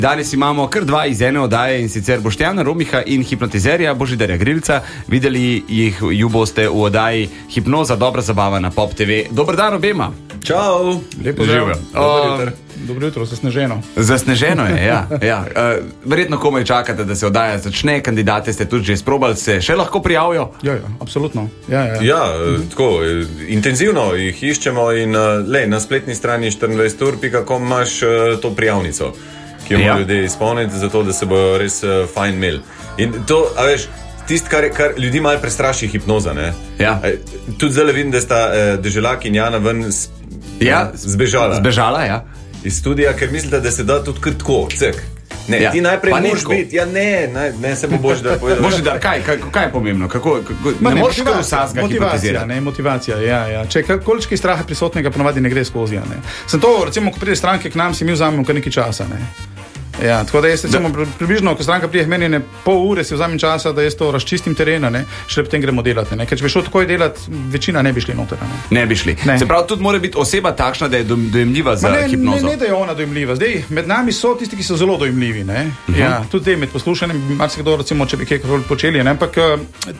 Danes imamo kar dva iz ene oddaje, in sicer Boštjana Romiha in hipnotizerja Božidarja Grilca. Videli ju boste v oddaji Hipnoza, dobra zabava na Pop TV. Dober dan obema. Čau. Lepo živijo. Dobro jutro, zasneženo. Zasneženo je, ja. Verjetno komaj čakate, da se oddaja začne. Kandidate ste tudi že sprobali, se še lahko prijavijo? Ja, absolutno. Tako, intenzivno jih iščemo in na spletni strani 24ur.com imaš to prijavnico, ki jo morajo ljudje izpolniti, zato da se bojo res fajn imeli. In to, a veš, tisto, kar ljudi malo prestraši hipnoza, ne? Ja. Tudi zdaj vidim, da sta Deželak in Jana ven zbežala. Ja. Iz studija, ker mislite, da se da tudi kar tako, cek. Ne, ti najprej moraš biti. Ja, ne se bo Božidar povedal. Božidar, kaj je pomembno? Ne moreš kar vsega hipnotizirati. Motivacija, ja. Če količki straha prisotnega ponavadi ne gre skozi, ne. Sem to, recimo, ko pride stranke k nam, si mi vzamemo kar nekaj časa, ne. Ja, tako da jaz recimo približno, ko stranka prije k meni, pol ure si vzamem časa, da jaz to razčistim terena, ne, šele potem gremo delati, ne. Ker če bi šel takoj delati, večina ne bi šli noter, ne. Ne bi šli. Se pravi, tudi mora biti oseba takšna, da je dojemljiva za hipnozo. Ne, da je ona dojemljiva. Zdaj, med nami so tisti, ki so zelo dojemljivi, ne. Ja, tudi med poslušanjem, marsikdo, recimo, če bi kaj počeli, ne, ampak